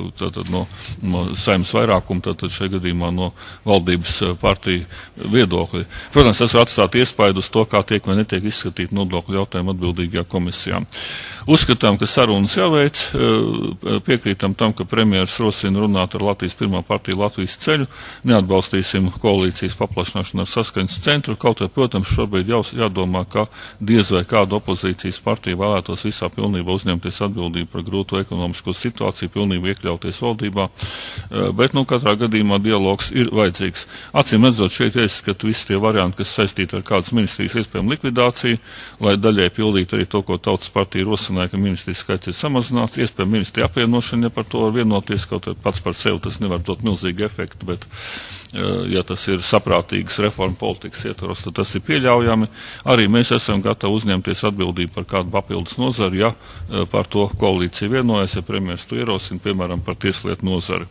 no Saeimas vairākuma, tātad šajā gadījumā no valdības partiju viedokļa. Protams, tas var atstāt iespaidu uz to, kā tiek vai netiek izskatīt nodokļu jautājumu atbildīgajā komisijā. Uzskatām, ka sarunas jāveic, piekrītam tam, ka premjeras rosina runāt ar Latvijas pirmā partiju Latvijas ceļu, neatbalstīsim koalīcijas paplašināšanu ar saskaņas centru, kaut vai, protams, šobrīd jādomā, ka diez vai kādu opozīcijas partiju vēlētos visā pilnībā uzņemties atbildību par grūto ekonomisko situāciju, pilnībā iekļauties valdībā, bet, katrā gadījumā dialogs ir vajadzīgs. Acīm redzot, šeit jāizskata visi tie varianti, kas saistīti ar kādas ministrijas iespējamu likvidāciju, lai daļai pildītu arī to, ko Tautas partija rosināja, ka ministrijas skaits ir samazināts, iespējami ministrija apvienošana, ja par to var vienoties, kaut pats par sevi tas nevar dot milzīgu efektu, bet ja tas ir saprātīgas reforma politikas ietvaros, tad tas ir pieļaujami. Arī mēs esam gatavi uzņemties atbildību par kādu papildus nozari, ja par to koalīcija vienojas, ja premjeras to ierosina, piemēram, par tieslietu nozari.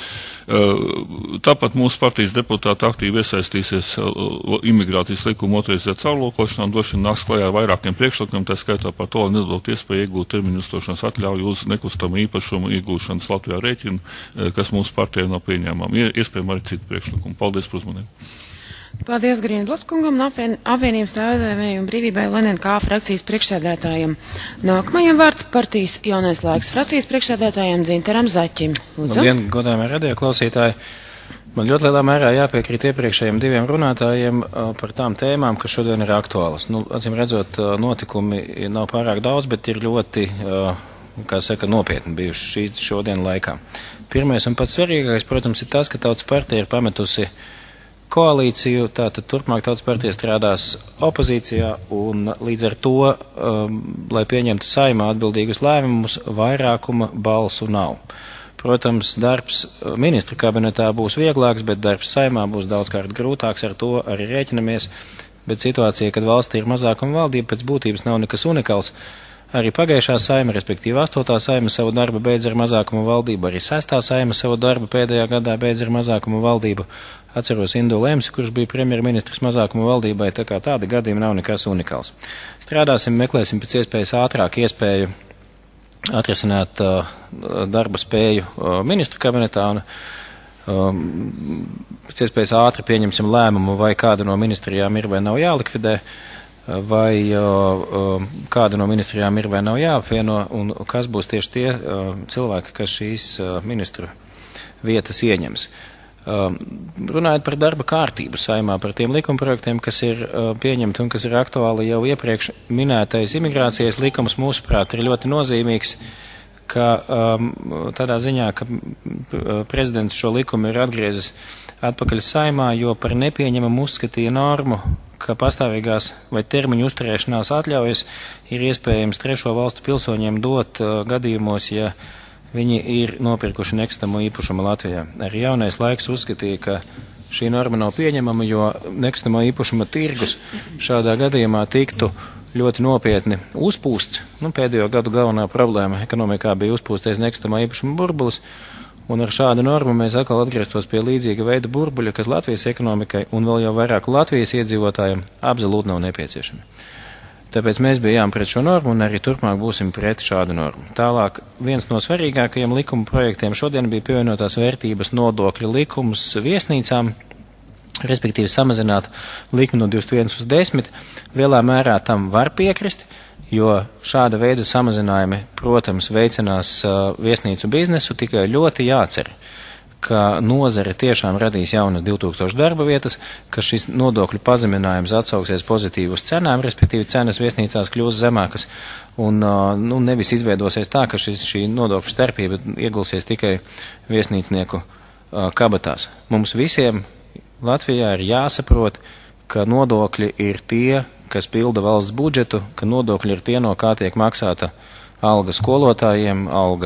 Tāpat mūsu partijas deputāti aktīvi iesaistīsies imigrācijas likuma otrreizējā caurlūkošanā un droši vien nāks klajā ar vairākiem priekšlikumiem, tā skaitā par to, lai nedot iespēju iegūt termiņu uzturēšanas atļauju uz nekustamu īpašumu iegūšanas Latvijā rēķinu, kas mūsu partijai nav pieņēmama. Iespējams arī citu priekšlikumu. Paldies par uzmanību. Paldies Grīnblatt kungam un apvienības Tēvzemei un brīvībai LNK frakcijas priekšsēdētājiem. Nākamajam vārds partijas Jaunais laiks frakcijas priekšsēdētājiem Dzintaram Zaķim. Labdien, godājumie radioklausītāji. Man ļoti lielā mērā jāpiekrīt iepriekšējiem diviem runātājiem par tām tēmām, kas šodien ir aktuālas. Acīm redzot, notikumi nav pārāk daudz, bet ir ļoti, nopietni bijuši šodien laikā. Pirmais un pats svarīgākais, protams, ir tas, ka Tautas partija ir pametusi koalīciju, tātad turpmāk Tautas partija strādās opozīcijā un līdz ar to, lai pieņemtu Saeimā atbildīgus lēmumus, vairākuma balsu nav. Protams, darbs ministra kabinetā būs vieglāks, bet darbs Saeimā būs daudzkārt grūtāks, ar to arī rēķinamies, bet situācija, kad valstī ir mazākuma valdība, pēc būtības nav nekas unikāls. Arī pagājušā Saeima, respektīvi 8. Saeima savu darbu beidz ar mazākumu valdību, arī 6. Saeima savu darbu pēdējā gadā beidz ar mazākumu valdību. Atceros Indu Lemsi, kurš bija premjerministrs mazākumu valdībai, tā kā tādi gadījumi nav nekas unikāls. Strādāsim, meklēsim pēc iespējas ātrāk iespēju atrisināt darba spēju ministru kabinetā un pēc iespējas ātri pieņemsim lēmumu, vai kāda no ministrijām ir vai nav jālikvidē, vai kāda no ministrijām ir vai nav jāapvieno, un kas būs tieši tie cilvēki, kas šīs ministru vietas ieņems. Runājot par darba kārtību Saeimā, par tiem likumprojektiem, kas ir pieņemti un kas ir aktuāli, jau iepriekš minētais imigrācijas likums, mūsuprāt, ir ļoti nozīmīgs, ka tādā ziņā, ka prezidents šo likumu ir atgriezis atpakaļ Saeimā, jo par nepieņemamu uzskatīja normu, ka pastāvīgās vai termiņu uzturēšanās atļaujas ir iespējams trešo valstu pilsoņiem dot gadījumos, ja viņi ir nopirkuši nekustamo īpašumu Latvijā. Arī Jaunais laiks uzskatīja, ka šī norma nav pieņemama, jo nekustamo īpašuma tirgus šādā gadījumā tiktu ļoti nopietni uzpūsts. Pēdējo gadu galvenā problēma ekonomikā bija uzpūsties nekustamo īpašumu burbulis, un ar šādu normu mēs atkal atgrieztos pie līdzīga veida burbuļa, kas Latvijas ekonomikai un vēl jau vairāk Latvijas iedzīvotājiem absolūti nav nepieciešami. Tāpēc mēs bijām pret šo normu un arī turpmāk būsim pret šādu normu. Tālāk, viens no svarīgākajiem likuma projektiem šodien bija pievienotās vērtības nodokļu likums viesnīcām, respektīvi samazināt likmi no 21 uz 10. Lielā mērā tam var piekrist, jo šāda veida samazinājumi, protams, veicinās viesnīcu biznesu, tikai ļoti jācer, ka nozare tiešām radīs jaunas 2000 darba vietas, ka šis nodokļu pazeminājums atsauksies pozitīvi uz cenām, respektīvi cenas viesnīcās kļūs zemākas, un nevis izveidosies tā, ka šī nodokļu starpība iegulsies tikai viesnīcnieku kabatās. Mums visiem Latvijā ir jāsaprot, ka nodokļi ir tie, kas pilda valsts budžetu, ka nodokļi ir tie, no kā tiek maksāta alga skolotājiem, alga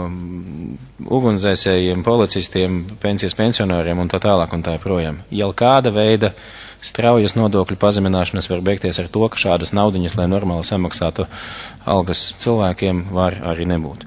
ugunsdzēsējiem, policistiem, pensijas pensionāriem un tā tālāk un tā projām. Jau kāda veida straujas nodokļu pazemināšanas var beigties ar to, ka šādas naudiņas, lai normāli samaksātu algas cilvēkiem, var arī nebūt.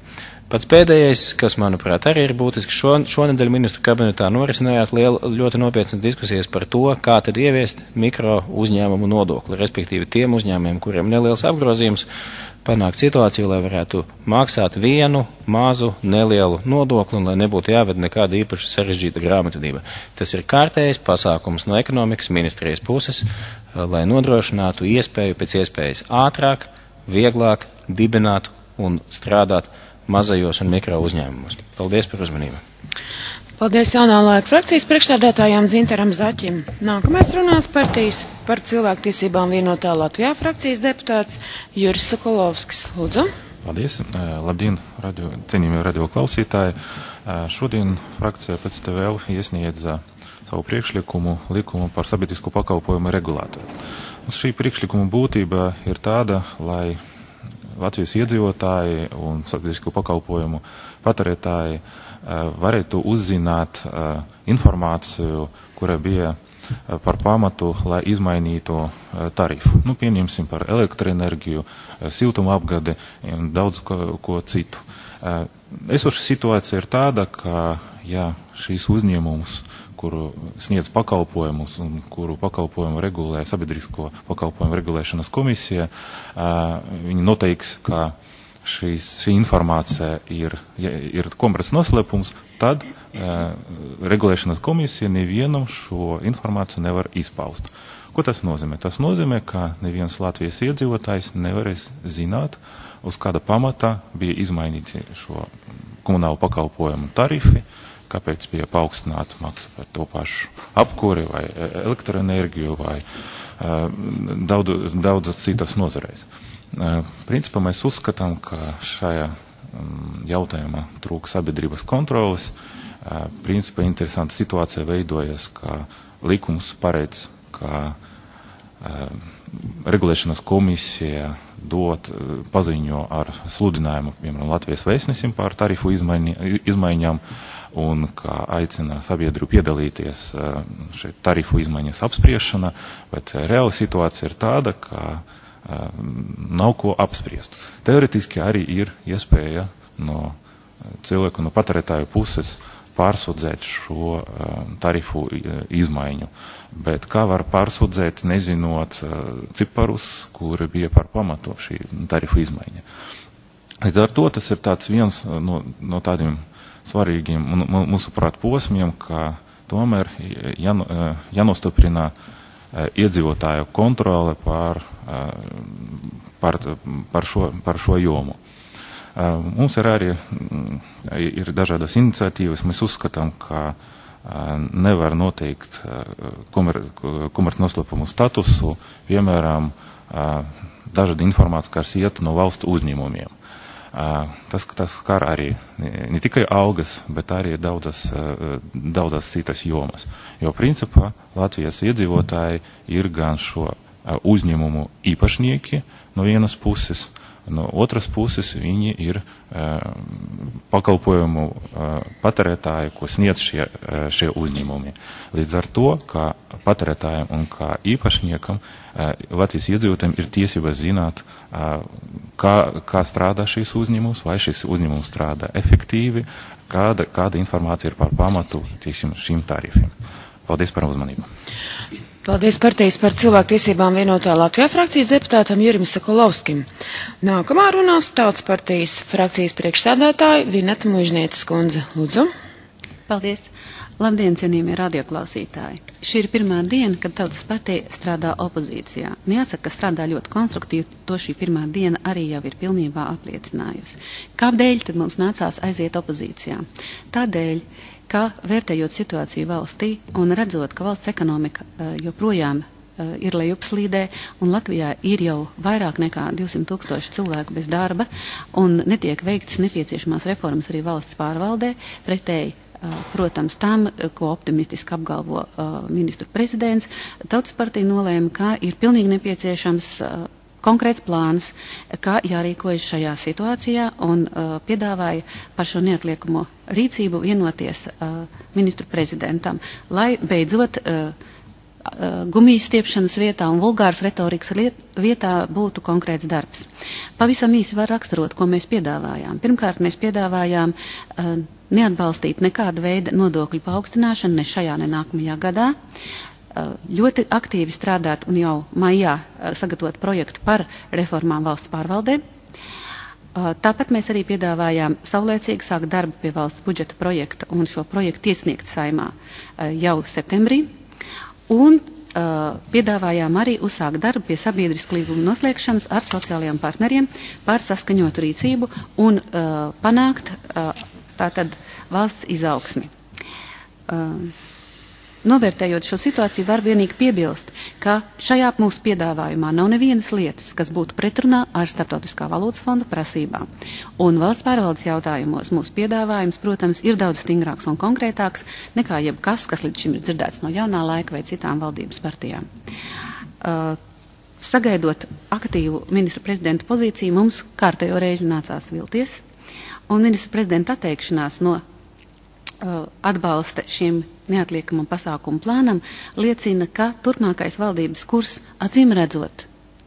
Pats pēdējais, kas, manuprāt, arī ir būtiski, šonedēļ ministru kabinetā norisinājās ļoti nopietnas diskusijas par to, kā tad ieviest mikro uzņēmumu nodokli, respektīvi tiem uzņēmumiem, kuriem neliels apgrozījums, panākt situāciju, lai varētu maksāt vienu mazu nelielu nodokli un lai nebūtu jāved nekāda īpaši sarežģīta grāmatvedība. Tas ir kārtējs pasākums no ekonomikas ministrijas puses, lai nodrošinātu iespēju pēc iespējas ātrāk, vieglāk dibināt un strādāt mazajos un mikro uzņēmumos. Paldies par uzmanību. Paldies Jaunā laika frakcijas priekšstādātājām Dzintaram Zaķim. Nākamais runās partijas par cilvēktiesībām vienotā Latvijā frakcijas deputāts Juris Sokolovskis. Lūdzu. Paldies. Labdien, cienījamie radio klausītāji. Šodien frakcija pēc TVL iesniedza savu priekšlikumu likumu par sabiedrisko pakalpojumu regulātoru. Šī priekšlikuma būtība ir tāda, lai Latvijas iedzīvotāji un sabiedrisko pakalpojumu patērētāji varētu uzzināt informāciju, kura bija par pamatu, lai izmainītu tarifu. Pieņemsim par elektroenerģiju, siltumapgādi un daudz ko citu. Esoša situācija ir tāda, ka ja šīs uzņēmums, kuru sniedz pakalpojumus un kuru pakalpojumu regulē sabiedrisko pakalpojumu regulēšanas komisija, viņi noteiks, ka šī informācija ir komerces noslēpums, tad regulēšanas komisija nevienam šo informāciju nevar izpaust. Ko tas nozīmē? Tas nozīmē, ka neviens Latvijas iedzīvotājs nevarēs zināt, uz kāda pamata bija izmainīti šo komunālu pakalpojumu tarifi, kāpēc bija paaugstināta maksa par to pašu apkuri vai elektroenerģiju vai daudzas citas nozarēs. Principā mēs uzskatām, ka šajā jautājumā trūk sabiedrības kontroles. Principā interesanta situācija veidojas, ka likums paredz, ka regulēšanas komisija paziņo ar sludinājumu, piemēram, Latvijas vēstnesim par tarifu izmaiņām, un kā aicina sabiedrību piedalīties šeit tarifu izmaiņas apspriešanā, bet reāla situācija ir tāda, ka nav ko apspriest. Teoretiski arī ir iespēja no cilvēku, no patērētāju puses pārsūdzēt šo tarifu izmaiņu, bet kā var pārsūdzēt, nezinot ciparus, kuri bija par pamatu šī tarifu izmaiņa. Līdz ar to tas ir tāds viens no tādiem svarīgiem mūsuprāt posmiem, ka tomēr jānostiprina iedzīvotāju kontrole par šo jomu. Mums ir arī dažādas iniciatīvas. Mēs uzskatām, ka nevar noteikt komerces noslēpumu statusu, piemēram, dažādi informācija, kas iet no valstu uzņēmumiem. Tas skar arī ne tikai algas, bet arī daudzas citas jomas. Jo principā Latvijas iedzīvotāji ir gan šo uzņēmumu īpašnieki no vienas puses, no otras puses viņi ir pakalpojumu patērētāji, ko sniedz šie uzņēmumi. Līdz ar to, kā patērētājiem un kā īpašniekam, Latvijas iedzīvotājiem ir tiesības zināt, kā strādā šīs uzņēmums, vai šis uzņēmums strādā efektīvi, kāda informācija ir par pamatu šīm tarifiem. Paldies par uzmanību. Paldies partijas par cilvēktiesībām vienotā Latvijā frakcijas deputātam Jurim Sokolovskim. Nākamā runās Tautas partijas frakcijas priekšsēdētāja Vineta Mužnietes kundze. Lūdzu. Paldies. Labdien, cienījamie radioklausītāji. Šī ir pirmā diena, kad Tautas partija strādā opozīcijā. Jāsaka, ka strādā ļoti konstruktīvi, to šī pirmā diena arī jau ir pilnībā apliecinājusi. Kādēļ tad mums nācās aiziet opozīcijā? Tādēļ, ka vērtējot situāciju valstī un redzot, ka valsts ekonomika joprojām ir lejupslīdē un Latvijā ir jau vairāk nekā 200,000 cilvēku bez darba un netiek veiktas nepieciešamās reformas arī valsts pārvaldē, pretēji, protams, tam, ko optimistiski apgalvo ministru prezidents, Tautas partija nolēma, ka ir pilnīgi nepieciešams konkrēts plāns, kā jārīkojas šajā situācijā un piedāvāja par šo neatliekamo rīcību vienoties ministru prezidentam, lai beidzot gumijas stiepšanas vietā un vulgāras retorikas vietā būtu konkrēts darbs. Pavisam īsi var raksturot, ko mēs piedāvājām. Pirmkārt, mēs piedāvājām neatbalstīt nekāda veida nodokļu paaugstināšanu ne šajā, ne nākamajā gadā. Ļoti aktīvi strādāt un jau maijā sagatavot projektu par reformām valsts pārvaldē. Tāpat mēs arī piedāvājām saulēcīgi sākt darbu pie valsts budžeta projekta un šo projektu iesniegt Saeimā jau septembrī. Un piedāvājām arī uzsākt darbu pie sabiedriska līguma noslēgšanas ar sociālajiem partneriem par saskaņotu rīcību un panākt tātad valsts izaugsmi. Novērtējot šo situāciju, var vienīgi piebilst, ka šajā mūsu piedāvājumā nav nevienas lietas, kas būtu pretrunā ar Starptautiskā valūtas fonda prasībām. Un valsts pārvaldes jautājumos mūsu piedāvājums, protams, ir daudz stingrāks un konkrētāks nekā jebkas, kas līdz šim ir dzirdēts no Jaunā laika vai citām valdības partijām. Sagaidot aktīvu ministru prezidenta pozīciju, mums kārtējo reizi nācās vilties, un ministru prezidenta atteikšanās no atbalsta šiem neatliekamam pasākumu plānam liecina, ka turpmākais valdības kurs acīm redzot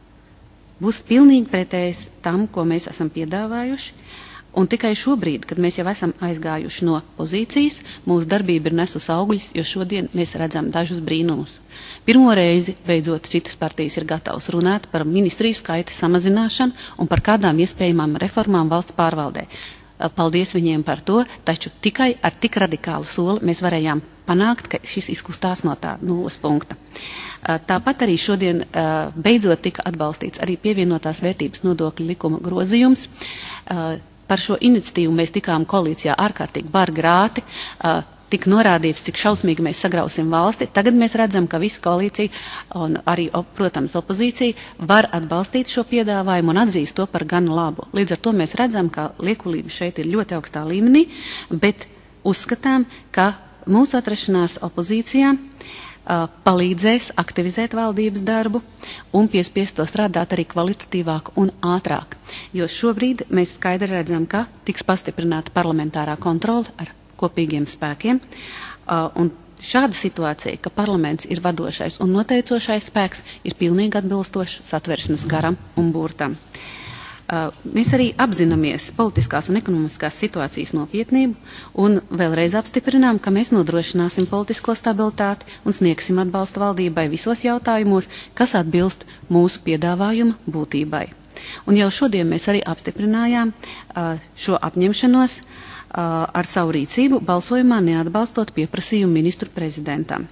būs pilnīgi pretējs tam, ko mēs esam piedāvājuši, un tikai šobrīd, kad mēs jau esam aizgājuši no pozīcijas, mūsu darbība ir nesus augļus, jo šodien mēs redzam dažus brīnumus. Pirmo reizi, beidzot, citas partijas ir gatavas runāt par ministriju skaita samazināšanu un par kādām iespējamām reformām valsts pārvaldē. Paldies viņiem par to, taču tikai ar tik radikālu soli mēs varējām panākt, ka šis izkustās no tā nulles punkta. Tāpat arī šodien beidzot tika atbalstīts arī pievienotās vērtības nodokļu likuma grozījums. Par šo iniciatīvu mēs tikām koalīcijā ārkārtīgi bargi rāti, tika norādīts, cik šausmīgi mēs sagrausim valsti. Tagad mēs redzam, ka visa koalīcija un arī, protams, opozīcija var atbalstīt šo piedāvājumu un atzīst to par gan labu. Līdz ar to mēs redzam, ka liekulība šeit ir ļoti augstā līmenī, bet uzskatām, ka mūsu atrašanās opozīcijā palīdzēs aktivizēt valdības darbu un piespiest to strādāt arī kvalitatīvāk un ātrāk. Jo šobrīd mēs skaidri redzam, ka tiks pastiprināta parlamentārā kontrole ar kopīgiem spēkiem, un šāda situācija, ka parlaments ir vadošais un noteicošais spēks, ir pilnīgi atbilstoši satversmes garam un burtam. Mēs arī apzināmies politiskās un ekonomiskās situācijas nopietnību un vēlreiz apstiprinām, ka mēs nodrošināsim politisko stabilitāti un sniegsim atbalstu valdībai visos jautājumos, kas atbilst mūsu piedāvājuma būtībai. Un jau šodien mēs arī apstiprinājām šo apņemšanos ar savu rīcību balsojumā neatbalstot pieprasījumu ministru prezidentam.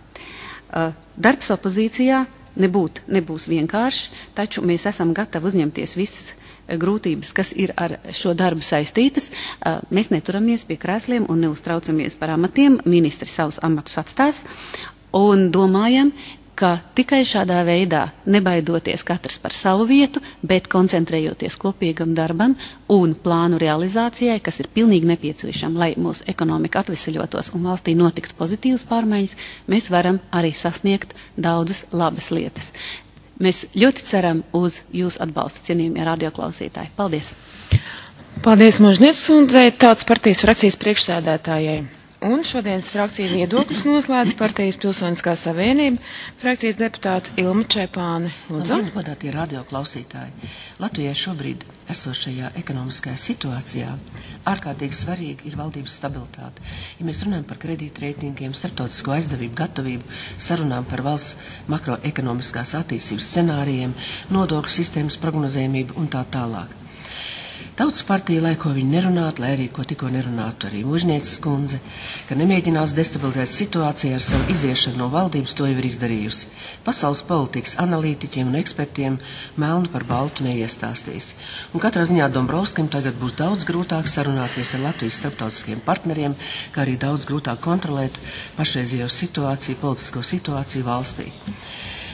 Darbs opozīcijā nebūs vienkāršs, taču mēs esam gatavi uzņemties visas grūtības, kas ir ar šo darbu saistītas. Mēs neturamies pie krēsliem un neuztraucamies par amatiem. Ministri savus amatus atstās un domājam, ka tikai šādā veidā, nebaidoties katrs par savu vietu, bet koncentrējoties kopīgam darbam un plānu realizācijai, kas ir pilnīgi nepieciešama, lai mūsu ekonomika atvesaļotos un valstī notiktu pozitīvas pārmaiņas, mēs varam arī sasniegt daudzas labas lietas. Mēs ļoti ceram uz jūsu atbalstu, cienījamie radioklausītāji. Paldies! Paldies Možnieces kundzei, Tautas partijas frakcijas priekšsēdētājai. Un šodienas frakcija viedokļus noslēdz partijas Pilsoniskā savienība, frakcijas deputāta Ilma Čepāne. Lūdzu. Godātie radioklausītāji, Latvijai šobrīd esošajā ekonomiskajā situācijā ārkārtīgi svarīgi ir valdības stabilitāte. Ja mēs runājam par kredītreitingiem, starptautisko aizdevību gatavību, sarunām par valsts makroekonomiskās attīstības scenārijiem, nodokļu sistēmas prognozējumību un tā tālāk. Tautas partija, lai ko viņi nerunātu, lai arī ko tikko nerunātu arī Možnieces kundze, ka nemēģinās destabilizēt situāciju ar savu iziešanu no valdības, to jau ir izdarījusi. Pasaules politikas analītiķiem un ekspertiem melnu par baltu neiestāstīs. Un katrā ziņā Dombrovskim tagad būs daudz grūtāk sarunāties ar Latvijas starptautiskiem partneriem, kā arī daudz grūtāk kontrolēt pašreizējo situāciju, politisko situāciju valstī.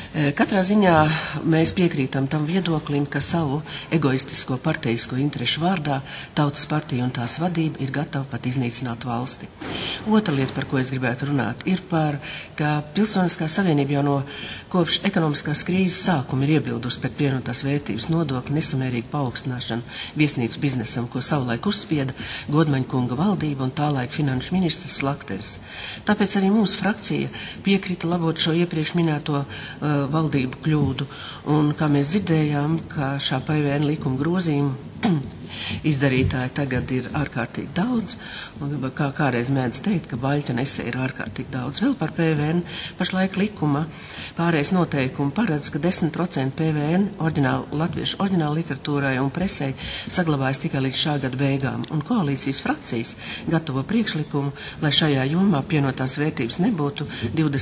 Katrā ziņā mēs piekrītam tam viedoklim, ka savu egoistisko parteisko interešu vārdā Tautas partija un tās vadība ir gatava pat iznīcināt valsti. Otra lieta, par ko es gribētu runāt, ir par, ka Pilsoniskā savienība jau no kopš ekonomiskās krīzes sākuma ir iebildusi pret pievienotās vērtības nodokļu nesamērīgu paaugstināšanu viesnīcu biznesam, ko savulaik uzspieda Godmaņa kunga valdība un tālaik finanšu ministrs Slakteris. Tāpēc arī mūsu frakcija piekrita labot šo iepriekš minēto valdību kļūdu. Un kā mēs dzirdējām, ka šā PVN likuma grozījumu izdarītāji tagad ir ārkārtīgi daudz, un kā kādreiz mēdz teikt, ka baļķa nesē ir ārkārtīgi daudz. Vēl par PVN pašlaik likuma pārējais noteikumi paredz, ka 10% PVN latviešu oriģināla literatūrai un presei saglabājas tikai līdz šā gada beigām, un koalīcijas frakcijas gatavo priekšlikumu, lai šajā jomā pievienotās vērtības nebūtu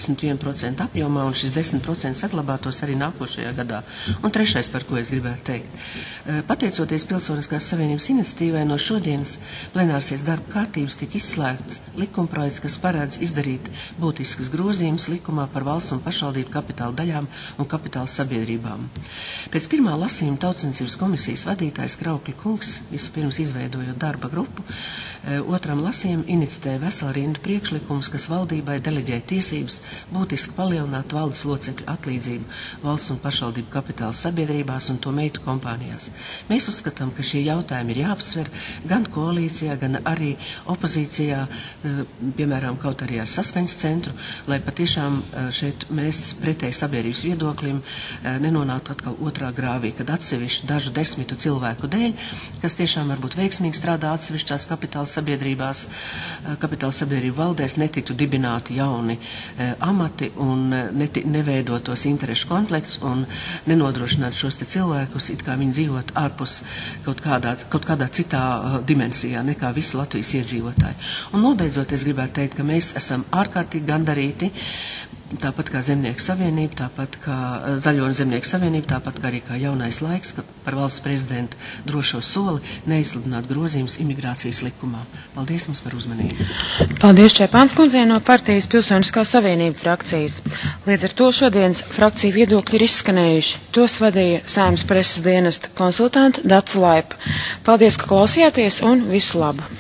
21% apjomā, un šis 10% saglabātos arī nākošajā gadā. Un trešais, par ko es gribētu teikt. Pateicoties Pilsoniskās savienības iniciatīvai, no šodienas plenārsēdes darba kārtības tika izslēgts likumprojekts, kas paredz izdarīt būtiskas grozījumus likumā par valsts un pašvaldību kapitāla daļām un kapitāla sabiedrībām. Pēc pirmā lasījuma Tautsensības komisijas vadītājs Kraukļa kungs vispirms izveidojot darba grupu, otram lasījumam iniciēja veselu rindu priekšlikumus, kas valdībai deleģēja tiesības būtiski palielināt valdes locekļu atlīdzību valsts un pašvaldību kapitāla sabiedrībās un to meitu kompānijās. Mēs uzskatām, ka šie jautājumi ir jāapsver gan koalīcijā, gan arī opozīcijā, piemēram, kaut arī ar saskaņas centru, lai patiešām šeit mēs pretēji sabiedrības viedoklim nenonāktu atkal otrā grāvī, kad atsevišķi dažu desmitu cilvēku dēļ, kas tiešām varbūt veiksmīgi strādā atsevišķās kapitāla sabiedrībās, kapitāla sabiedrību valdēs netiktu dibināti jauni amati un neveidotos interešu konflikts un nenodrošināt šos te cilvēkus, it kā viņi dzīvot ārpus kaut kādā citā dimensijā nekā visi Latvijas iedzīvotāji. Un nobeidzot, es gribētu teikt, ka mēs esam ārkārtīgi gandarīti, tāpat kā Zemnieku savienība, tāpat kā Zaļo un Zemnieku savienība, tāpat kā arī kā Jaunais laiks, ka par valsts prezidenta drošo soli neizsludināt grozījums imigrācijas likumā. Paldies mums par uzmanību. Paldies Čepāns kundzei no partijas Pilsoniskā savienība frakcijas. Līdz ar to šodienas frakciju viedokļi ir izskanējuši. Tos vadīja Saeimas preses dienesta konsultanta Dace Laipa. Paldies, ka klausījāties un visu labu!